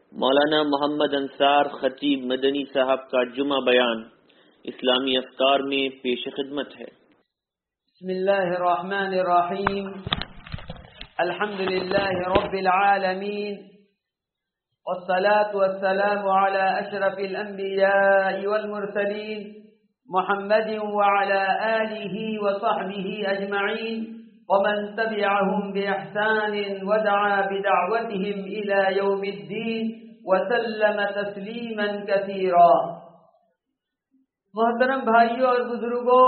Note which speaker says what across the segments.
Speaker 1: مولانا محمد انصار خطیب مدنی صاحب کا جمعہ بیان اسلامی افکار میں پیش خدمت ہے۔
Speaker 2: بسم اللہ الرحمن الرحیم، الحمد للہ رب العالمین، والصلاة والسلام على اشرف الانبیاء والمرسلین محمد وعلى آلہ وصحبہ اجمعین ومن تبعهم بإحسان ودعا بدعوتهم إلى يوم الدين وسلم تسلیما كثيرا۔ محترم بھائیوں اور بزرگوں،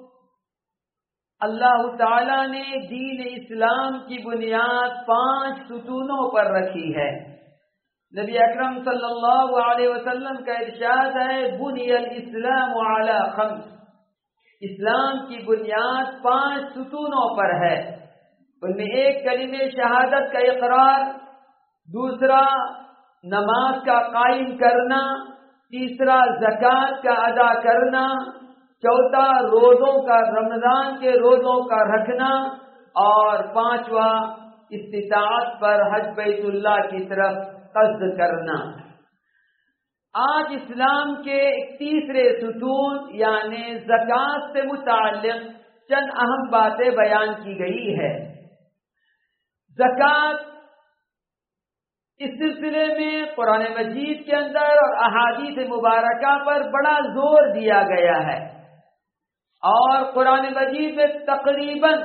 Speaker 2: اللہ تعالی نے دین اسلام کی بنیاد 5 ستونوں پر رکھی ہے۔ نبی اکرم صلی اللہ علیہ وسلم کا ارشاد ہے، بنی الاسلام علی 5، اسلام کی بنیاد 5 ستونوں پر ہے۔ ان میں ایک کلمہ شہادت کا اقرار، دوسرا نماز کا قائم کرنا، تیسرا زکوٰۃ کا ادا کرنا، چوتھا روزوں کا، رمضان کے روزوں کا رکھنا، اور 5واں استطاعت پر حج بیت اللہ کی طرف قصد کرنا۔ آج اسلام کے تیسرے ستون یعنی زکوٰۃ سے متعلق چند اہم باتیں بیان کی گئی ہے۔ زکوٰۃ اس سلسلے میں قرآن مجید کے اندر اور احادیث مبارکہ پر بڑا زور دیا گیا ہے، اور قرآن مجید میں تقریباً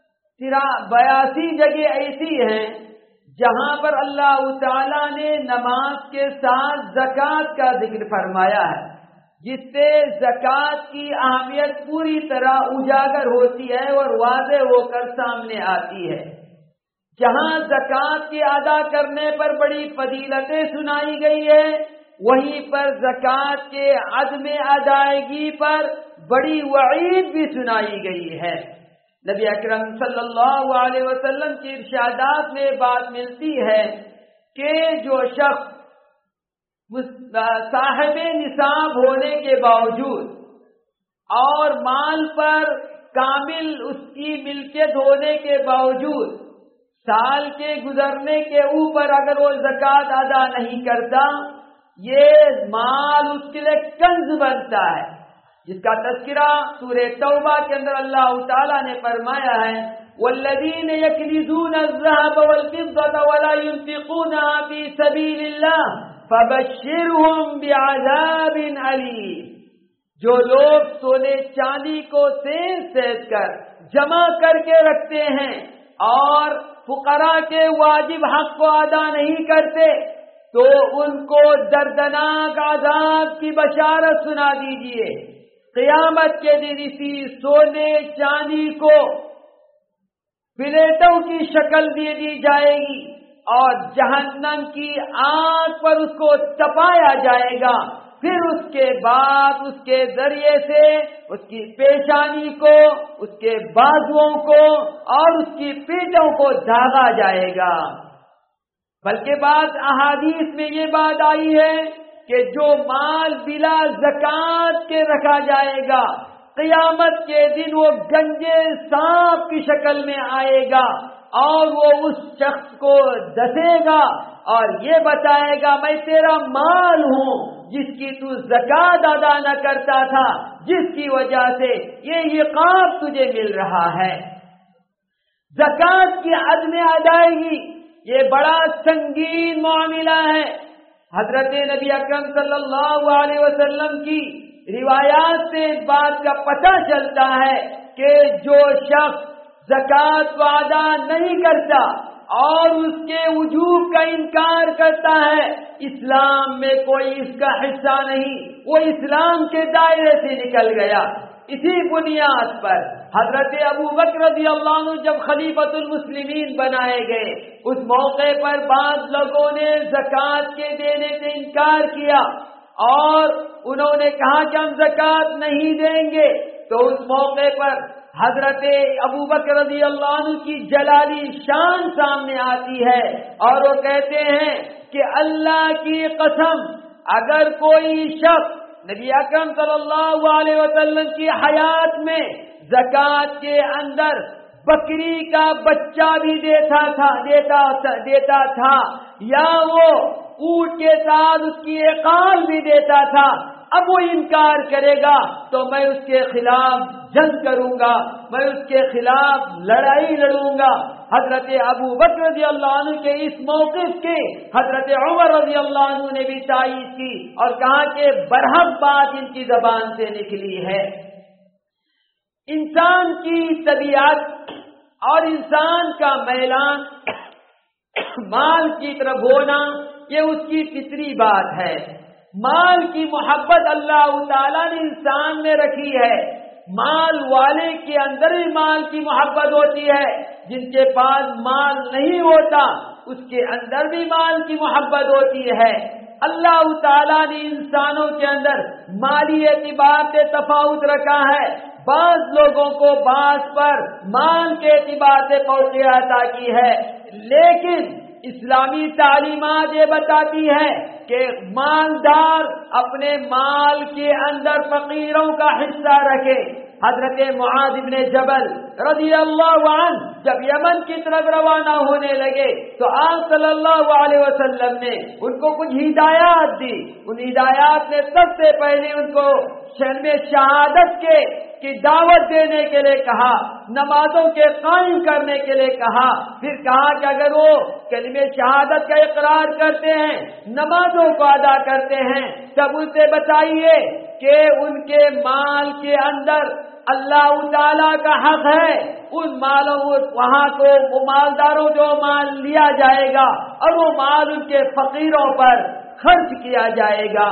Speaker 2: 82 جگہ ایسی ہیں جہاں پر اللہ تعالیٰ نے نماز کے ساتھ زکوٰۃ کا ذکر فرمایا ہے، جس سے زکوٰۃ کی اہمیت پوری طرح اجاگر ہوتی ہے اور واضح ہو کر سامنے آتی ہے۔ جہاں زکوٰۃ کے ادا کرنے پر بڑی فضیلتیں سنائی گئی ہے، وہیں پر زکوٰۃ کے عدم ادائیگی پر بڑی وعید بھی سنائی گئی ہے۔ نبی اکرم صلی اللہ علیہ وسلم کی ارشادات میں بات ملتی ہے کہ جو شخص صاحب نصاب ہونے کے باوجود اور مال پر کامل اس کی ملکیت ہونے کے باوجود سال کے گزرنے کے اوپر اگر وہ زکوٰۃ ادا نہیں کرتا، یہ مال اس کے لیے کنز بنتا ہے، جس کا تذکرہ سورہ توبہ کے اندر اللہ تعالیٰ نے فرمایا ہے، والذین یکنزون الذهب والفضة ولا ينفقونها في سبیل اللہ فبشرهم بعذاب علیم۔ جو لوگ سونے چاندی کو سینچ کر جمع کر کے رکھتے ہیں اور فقراء کے واجب حق کو ادا نہیں کرتے، تو ان کو دردناک عذاب کی بشارت سنا دیجئے۔ قیامت کے دن اسی سونے چاندی کو پلیٹوں کی شکل دے دی جائے گی اور جہنم کی آگ پر اس کو تپایا جائے گا، پھر اس کے بعد اس کے ذریعے سے اس کی پیشانی کو، اس کے بازوؤں کو اور اس کی پیٹوں کو داغا جائے گا۔ بلکہ بعض احادیث میں یہ بات آئی ہے کہ جو مال بلا زکوٰۃ کے رکھا جائے گا، قیامت کے دن وہ گنجے سانپ کی شکل میں آئے گا اور وہ اس شخص کو ڈسے گا اور یہ بتائے گا، میں تیرا مال ہوں جس کی تو زکوٰۃ ادا نہ کرتا تھا، جس کی وجہ سے یہ عقاب تجھے مل رہا ہے۔ زکوٰۃ کی عدم ادائیگی یہ بڑا سنگین معاملہ ہے۔ حضرت نبی اکرم صلی اللہ علیہ وسلم کی روایات سے اس بات کا پتہ چلتا ہے کہ جو شخص زکوٰۃ کو ادا نہیں کرتا اور اس کے وجوب کا انکار کرتا ہے، اسلام میں کوئی اس کا حصہ نہیں، وہ اسلام کے دائرے سے نکل گیا۔ اسی بنیاد پر حضرت ابو بکر رضی اللہ عنہ جب خلیفۃ المسلمین بنائے گئے، اس موقع پر بعض لوگوں نے زکوٰۃ کے دینے سے انکار کیا اور انہوں نے کہا کہ ہم زکوٰۃ نہیں دیں گے، تو اس موقع پر حضرت ابو بکر رضی اللہ عنہ کی جلالی شان سامنے آتی ہے اور وہ کہتے ہیں کہ اللہ کی قسم، اگر کوئی شخص نبی اکرم صلی اللہ علیہ وسلم کی حیات میں زکوٰۃ کے اندر بکری کا بچہ بھی دیتا تھا یا وہ اونٹ کے ساتھ اس کی عقال بھی دیتا تھا، اب وہ انکار کرے گا تو میں اس کے خلاف جنگ کروں گا، میں اس کے خلاف لڑائی لڑوں گا۔ حضرت ابو بکر رضی اللہ عنہ کے اس موقف کے حضرت عمر رضی اللہ عنہ نے بھی تائید کی اور کہا کہ برحق بات ان کی زبان سے نکلی ہے۔ انسان کی طبیعت اور انسان کا میلان مال کی طرف ہونا یہ اس کی فطری بات ہے۔ مال کی محبت اللہ تعالیٰ نے انسان میں رکھی ہے۔ مال والے کے اندر بھی مال کی محبت ہوتی ہے، جن کے پاس مال نہیں ہوتا اس کے اندر بھی مال کی محبت ہوتی ہے۔ اللہ تعالیٰ نے انسانوں کے اندر مالی اعتبار سے تفاوت رکھا ہے۔ بعض لوگوں کو بعض پر مال کے اعتبار سے فوقیت عطا کی ہے، لیکن اسلامی تعلیمات یہ بتاتی ہے کہ مالدار اپنے مال کے اندر فقیروں کا حصہ رکھے۔ حضرت معاذ بن جبل رضی اللہ عنہ جب یمن کی طرف روانہ ہونے لگے تو آپ صلی اللہ علیہ وسلم نے ان کو کچھ ہدایات دی۔ ان ہدایات نے سب سے پہلے ان کو کلمہ شہادت کی دعوت دینے کے لیے کہا، نمازوں کے قائم کرنے کے لیے کہا، پھر کہا کہ اگر وہ کلمہ شہادت کا اقرار کرتے ہیں، نمازوں کو ادا کرتے ہیں، تب ان سے بتائیے کہ ان کے مال کے اندر اللہ تعالیٰ کا حق ہے، ان مالوں وہاں کو وہ مالداروں جو مال لیا جائے گا اور وہ مال ان کے فقیروں پر خرچ کیا جائے گا۔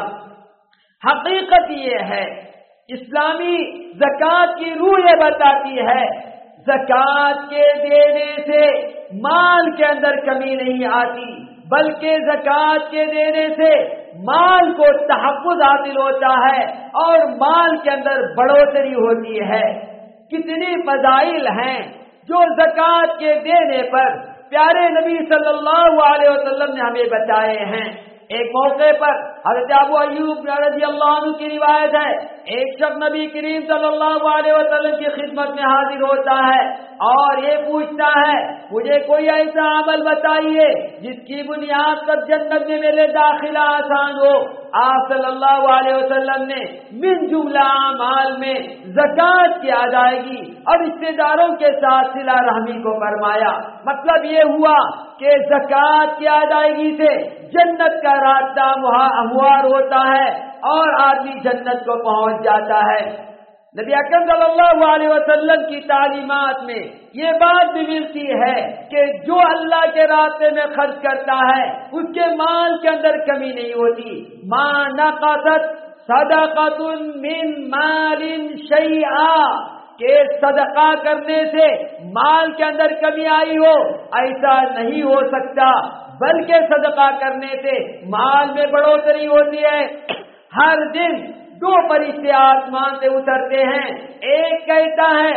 Speaker 2: حقیقت یہ ہے، اسلامی زکوٰۃ کی روح یہ بتاتی ہے، زکوٰۃ کے دینے سے مال کے اندر کمی نہیں آتی، بلکہ زکوٰۃ کے دینے سے مال کو تحفظ حاصل ہوتا ہے اور مال کے اندر بڑھوتری ہوتی ہے۔ کتنی فضائل ہیں جو زکوٰۃ کے دینے پر پیارے نبی صلی اللہ علیہ وسلم نے ہمیں بتائے ہیں۔ ایک موقع پر حضرت ابو ایوب رضی اللہ عنہ کی روایت ہے، ایک شخص نبی کریم صلی اللہ علیہ وسلم کی خدمت میں حاضر ہوتا ہے اور یہ پوچھتا ہے مجھے کوئی ایسا عمل بتائیے جس کی بنیاد پر جنت میں میرے داخلہ آسان ہو۔ آپ صلی اللہ علیہ وسلم نے من جملہ اعمال میں زکوٰۃ کی ادائیگی اور رشتے داروں کے ساتھ صلہ رحمی کو فرمایا۔ مطلب یہ ہوا کہ زکوٰۃ کی ادائیگی سے جنت کا راستہ ہموار ہوتا ہے اور آدمی جنت کو پہنچ جاتا ہے۔ نبی اکرم صلی اللہ علیہ وسلم کی تعلیمات میں یہ بات بھی ملتی ہے کہ جو اللہ کے راستے میں خرچ کرتا ہے اس کے مال کے اندر کمی نہیں ہوتی۔ ما نقصت صدقۃ من مال شیئا، کہ صدقہ کرنے سے مال کے اندر کمی آئی ہو، ایسا نہیں ہو سکتا، بلکہ صدقہ کرنے سے مال میں بڑھوتری ہوتی ہے۔ ہر دن دو فرشتے آسمان سے اترتے ہیں، ایک کہتا ہے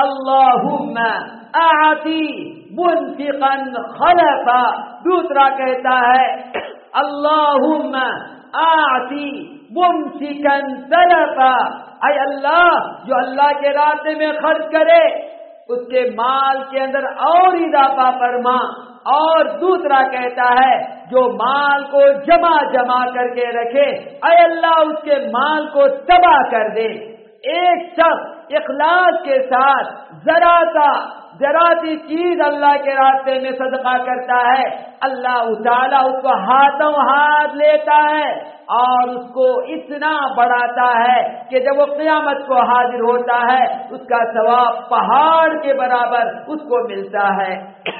Speaker 2: اللہم اعطی منفقا خلفا، دوسرا کہتا ہے اللہم اعطی ممسکا تلفا، اے اللہ جو اللہ کے راستے میں خرچ کرے اس کے مال کے اندر اور اضافہ فرما، اور دوسرا کہتا ہے جو مال کو جمع کر کے رکھے اے اللہ اس کے مال کو تباہ کر دے۔ ایک شخص اخلاص کے ساتھ ذرا سی چیز اللہ کے راستے میں صدقہ کرتا ہے، اللہ تعالیٰ اس کو ہاتھوں ہاتھ لیتا ہے اور اس کو اتنا بڑھاتا ہے کہ جب وہ قیامت کو حاضر ہوتا ہے اس کا ثواب پہاڑ کے برابر اس کو ملتا ہے۔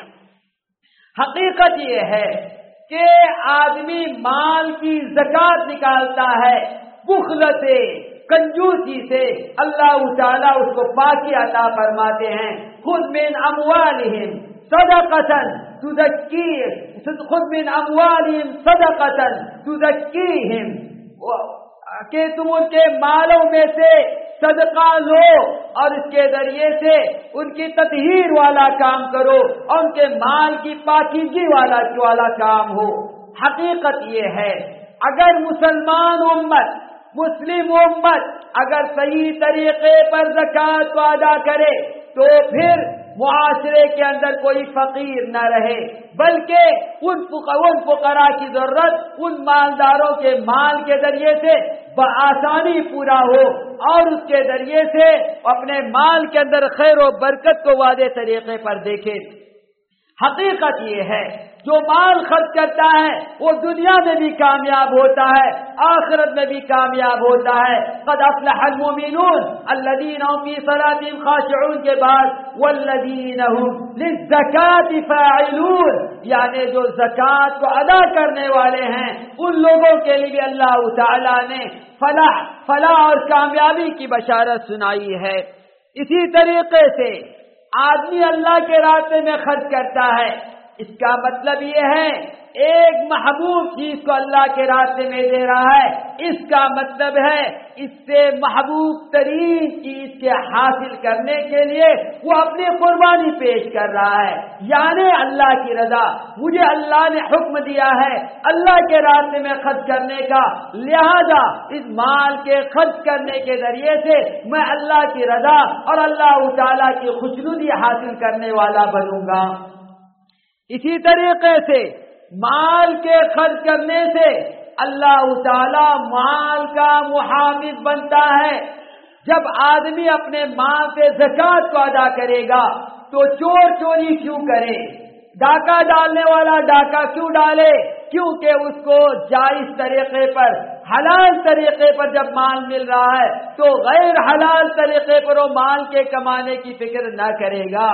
Speaker 2: حقیقت یہ ہے کہ آدمی مال کی زکوٰۃ نکالتا ہے، بخل سے کنجوسی سے اللہ تعالیٰ اس کو پاکی عطا فرماتے ہیں۔ خذ من اموالہم صدقۃ تزکیہم، خذ من اموالہم صدقۃ تزکیہم، کہ تم ان کے مالوں میں سے صدقہ لو اور اس کے ذریعے سے ان کی تطہیر والا کام کرو اور ان کے مال کی پاکیزگی والا کام ہو۔ حقیقت یہ ہے اگر مسلم امت اگر صحیح طریقے پر زکوٰۃ کو ادا کرے تو پھر معاشرے کے اندر کوئی فقیر نہ رہے، بلکہ ان فقراء کی ضرورت ان مالداروں کے مال کے ذریعے سے بآسانی پورا ہو، اور اس کے ذریعے سے اپنے مال کے اندر خیر و برکت کو واضح طریقے پر دیکھے۔ حقیقت یہ ہے جو مال خرچ کرتا ہے وہ دنیا میں بھی کامیاب ہوتا ہے، آخرت میں بھی کامیاب ہوتا ہے۔ قد افلح المؤمنون الذین هم فی صلاتهم خاشعون کے بعد والذین هم للزکاة فاعلون، یعنی جو زکوٰۃ کو ادا کرنے والے ہیں ان لوگوں کے لیے بھی اللہ تعالی نے فلاح اور کامیابی کی بشارت سنائی ہے۔ اسی طریقے سے آدمی اللہ کے راستے میں خرچ کرتا ہے، اس کا مطلب یہ ہے ایک محبوب چیز کو اللہ کے راستے میں دے رہا ہے، اس کا مطلب ہے اس سے محبوب ترین چیز کے حاصل کرنے کے لیے وہ اپنی قربانی پیش کر رہا ہے، یعنی اللہ کی رضا۔ مجھے اللہ نے حکم دیا ہے اللہ کے راستے میں خرچ کرنے کا، لہذا اس مال کے خرچ کرنے کے ذریعے سے میں اللہ کی رضا اور اللہ تعالیٰ کی خوشنودی حاصل کرنے والا بنوں گا۔ اسی طریقے سے مال کے خرچ کرنے سے اللہ تعالی مال کا محافظ بنتا ہے۔ جب آدمی اپنے مال سے زکوٰۃ کو ادا کرے گا تو چور چوری کیوں کرے، ڈاکہ ڈالنے والا ڈاکہ کیوں ڈالے؟ کیونکہ اس کو جائز طریقے پر حلال طریقے پر جب مال مل رہا ہے تو غیر حلال طریقے پر وہ مال کے کمانے کی فکر نہ کرے گا۔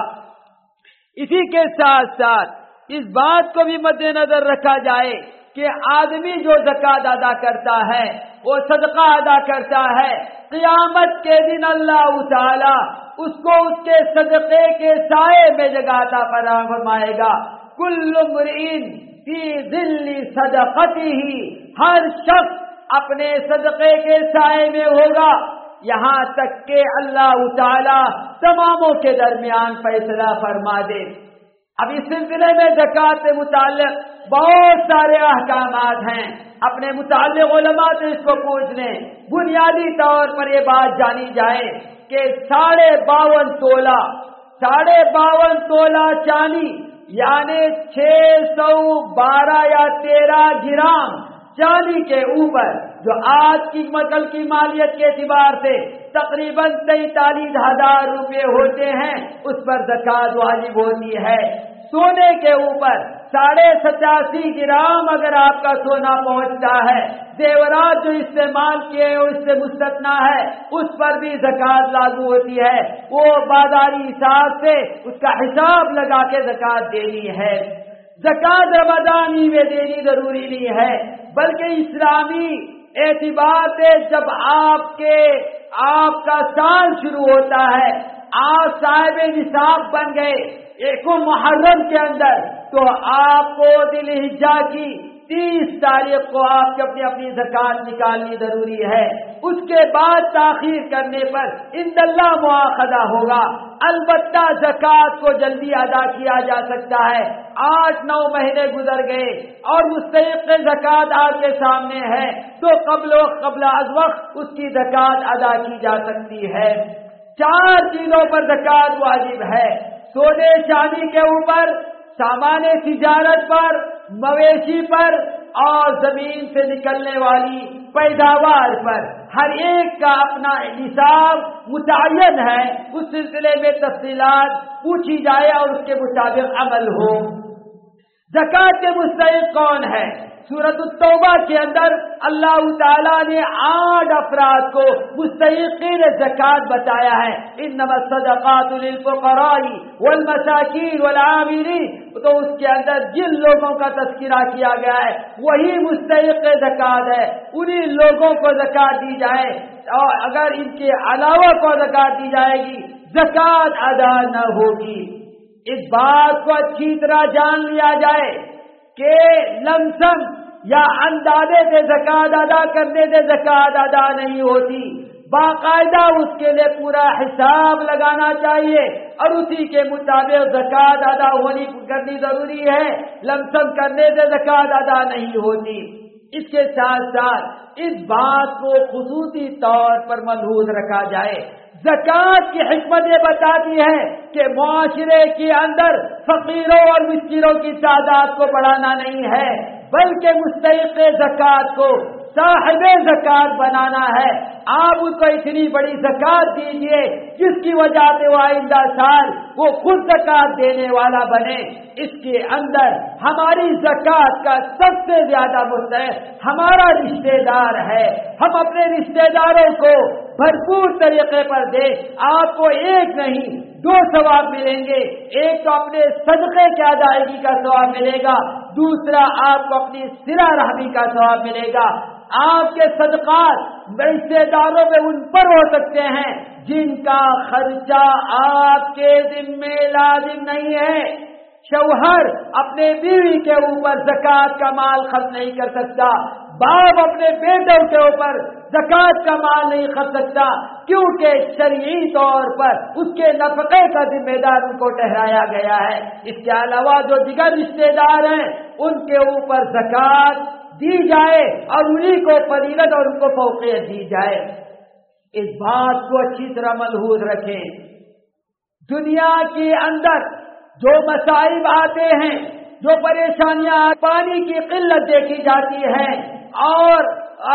Speaker 2: اسی کے ساتھ ساتھ اس بات کو بھی مد نظر رکھا جائے کہ آدمی جو زکوٰۃ ادا کرتا ہے، وہ صدقہ ادا کرتا ہے، قیامت کے دن اللہ تعالی اس کو اس کے صدقے کے سائے میں جگہ عطا فرمائے گا۔ کل امرئ فی ظل صدقتہ، ہر شخص اپنے صدقے کے سائے میں ہوگا، یہاں تک کہ اللہ تعالی تماموں کے درمیان فیصلہ فرما دے۔ اب اس سلسلے میں زکوٰۃ سے متعلق بہت سارے احکامات ہیں، اپنے متعلق علماء سے اس کو پوچھ لیں۔ بنیادی طور پر یہ بات جانی جائے کہ 52 تولہ چاندی یعنی 612 یا 13 گرام چاندی کے اوپر، جو آج کی مکل کی مالیت کے اعتبار سے تقریباً 43,000 روپے ہوتے ہیں، اس پر زکوٰۃ واجب ہوتی ہے۔ سونے کے اوپر 87.5 گرام اگر آپ کا سونا پہنچتا ہے، زیورات جو استعمال کیے ہیں اس سے مستثنا ہے، اس پر بھی زکوٰۃ لاگو ہوتی ہے۔ وہ بازاری حساب سے اس کا حساب لگا کے زکوٰۃ دینی ہے۔ زکوٰۃ رمضانی میں دینی ضروری نہیں ہے، بلکہ اسلامی اعتبار سے جب آپ کا سال شروع ہوتا ہے، آپ صاحب نصاب بن گئے ایک محرم کے اندر، تو آپ کو ذی الحجہ کی 30 تاریخ کو آپ کی اپنی زکوٰۃ نکالنی ضروری ہے۔ اس کے بعد تاخیر کرنے پر عند اللہ مواخذہ ہوگا۔ البتہ زکوٰۃ کو جلدی ادا کیا جا سکتا ہے۔ 8-9 مہینے گزر گئے اور مستحق زکوٰۃ آپ کے سامنے ہے تو قبل از وقت اس کی زکوٰۃ ادا کی جا سکتی ہے۔ 4 چیزوں پر زکوٰۃ واجب ہے: سونے چاندی کے اوپر، سامان تجارت پر، مویشی پر اور زمین سے نکلنے والی پیداوار پر۔ ہر ایک کا اپنا نصاب متعین ہے، اس سلسلے میں تفصیلات پوچھی جائے اور اس کے مطابق عمل ہو۔ زکوٰۃ کے مستحق کون ہے؟ سورۃ التوبہ کے اندر اللہ تعالیٰ نے 8 افراد کو مستحقین زکوٰۃ بتایا ہے۔ انما الصدقات للفقراء والمساکین والعاملین، تو اس کے اندر جن لوگوں کا تذکرہ کیا گیا ہے وہی مستحق زکوٰۃ ہے، انہی لوگوں کو زکوٰۃ دی جائے، اور اگر ان کے علاوہ کو زکوٰۃ دی جائے گی زکوٰۃ ادا نہ ہوگی۔ اس بات کو اچھی طرح جان لیا جائے کہ لمسم یا اندازے سے زکوٰۃ ادا کرنے سے زکوٰۃ ادا نہیں ہوتی، باقاعدہ اس کے لیے پورا حساب لگانا چاہیے اور اسی کے مطابق زکوٰۃ ادا کرنی ضروری ہے۔ لمسم کرنے سے زکوٰۃ ادا نہیں ہوتی۔ اس کے ساتھ ساتھ اس بات کو خصوصی طور پر ملحوظ رکھا جائے، زکوٰۃ کی حکمت یہ بتاتی ہے کہ معاشرے کے اندر فقیروں اور مسکینوں کی تعداد کو بڑھانا نہیں ہے، بلکہ مستحق زکوٰۃ کو صاحب زکوٰۃ بنانا ہے۔ آپ اس کو اتنی بڑی زکوٰۃ دیجیے جس کی وجہ سے وہ آئندہ سال وہ خود زکوٰۃ دینے والا بنے۔ اس کے اندر ہماری زکوٰۃ کا سب سے زیادہ مستحق ہمارا رشتہ دار ہے۔ ہم اپنے رشتہ داروں کو بھرپور طریقے پر دیں۔ آپ کو ایک نہیں 2 ثواب ملیں گے، ایک تو اپنے صدقے کی ادائیگی کا ثواب ملے گا، دوسرا آپ کو اپنی صلہ رحمی کا ثواب ملے گا۔ آپ کے صدقات رشتہ داروں میں ان پر ہو سکتے ہیں جن کا خرچہ آپ کے ذمہ لازم نہیں ہے۔ شوہر اپنے بیوی کے اوپر زکوٰۃ کا مال خرچ نہیں کر سکتا، باپ اپنے بیٹوں کے اوپر زکوٰۃ کا مال نہیں خرچ سکتا، کیونکہ شرعی طور پر اس کے نفقے کا ذمہ دار ان کو ٹھہرایا گیا ہے۔ اس کے علاوہ جو دیگر رشتہ دار ہیں ان کے اوپر زکوٰۃ دی جائے اور انہیں کو فضیلت اور ان کو فوقیت دی جائے۔ اس بات کو اچھی طرح ملحوظ رکھیں، دنیا کے اندر جو مصائب آتے ہیں، جو پریشانیاں، پانی کی قلت دیکھی جاتی ہے اور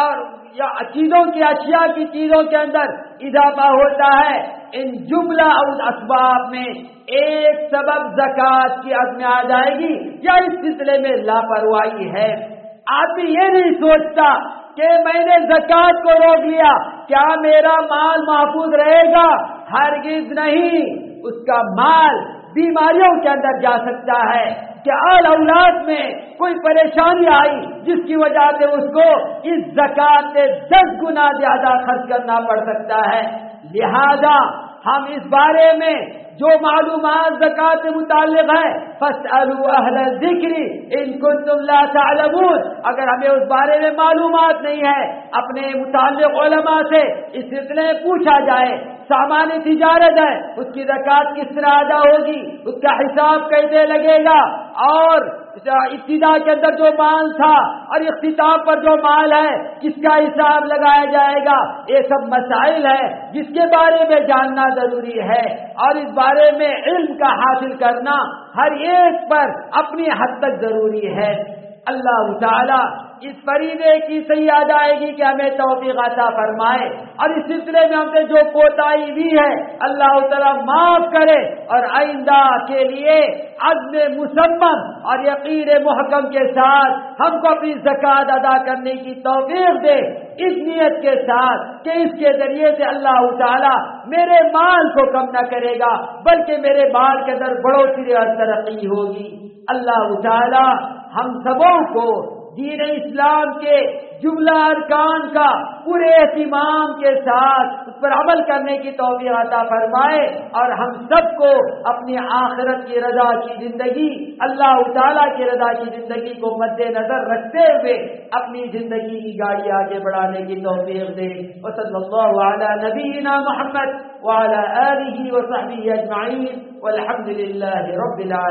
Speaker 2: چیزوں کی اشیاء کی چیزوں کے اندر اضافہ ہوتا ہے، ان جملہ اسباب میں ایک سبب زکوٰۃ کی عدم آ جائے گی یا اس سلسلے میں لاپرواہی ہے۔ آدمی یہ نہیں سوچتا کہ میں نے زکوٰۃ کو روک لیا کیا میرا مال محفوظ رہے گا، ہرگز نہیں۔ اس کا مال بیماریوں کے اندر جا سکتا ہے کہ اولاد میں کوئی پریشانی آئی جس کی وجہ سے اس کو اس زکوٰۃ سے 10 گنا زیادہ خرچ کرنا پڑ سکتا ہے۔ لہذا ہم اس بارے میں جو معلومات زکوٰۃ سے متعلق ہے فاسألوا اہل الذکر ان کنتم لا تعلمون، اگر ہمیں اس بارے میں معلومات نہیں ہے اپنے متعلق علماء سے اس سلسلے میں پوچھا جائے۔ سامان تجارت ہے، اس کی زکوٰۃ کس طرح ادا ہوگی، اس کا حساب کیسے لگے گا، اور ابتدا کے اندر جو مال تھا اور اختتام پر جو مال ہے کس کا حساب لگایا جائے گا، یہ سب مسائل ہے جس کے بارے میں جاننا ضروری ہے، اور اس بارے میں علم کا حاصل کرنا ہر ایک پر اپنی حد تک ضروری ہے۔ اللہ تعالی اس فریضے کی صحیح ادائیگی کے ہمیں توفیق عطا فرمائے، اور اس سلسلے میں ہم سے جو کوتاہی ہوئی ہے اللہ تعالیٰ معاف کرے، اور آئندہ کے لیے عزم مصمم اور یقین محکم کے ساتھ ہم کو اپنی زکوٰۃ ادا کرنے کی توفیق دے، اس نیت کے ساتھ کہ اس کے ذریعے سے اللہ تعالیٰ میرے مال کو کم نہ کرے گا بلکہ میرے مال کے اندر بڑھوتری اور ترقی ہوگی۔ اللہ تعالیٰ ہم سبوں کو دین اسلام کے جملہ ارکان کا پورے اہتمام کے ساتھ اس پر عمل کرنے کی توفیق عطا فرمائے، اور ہم سب کو اپنی آخرت کی رضا کی زندگی، اللہ تعالیٰ کی رضا کی زندگی کو مد نظر رکھتے ہوئے اپنی زندگی کی گاڑی آگے بڑھانے کی توفیق دے۔ وصلی اللہ علی نبینا محمد وعلی آلہ وصحبہ اجمعین والحمد للہ رب العالمین۔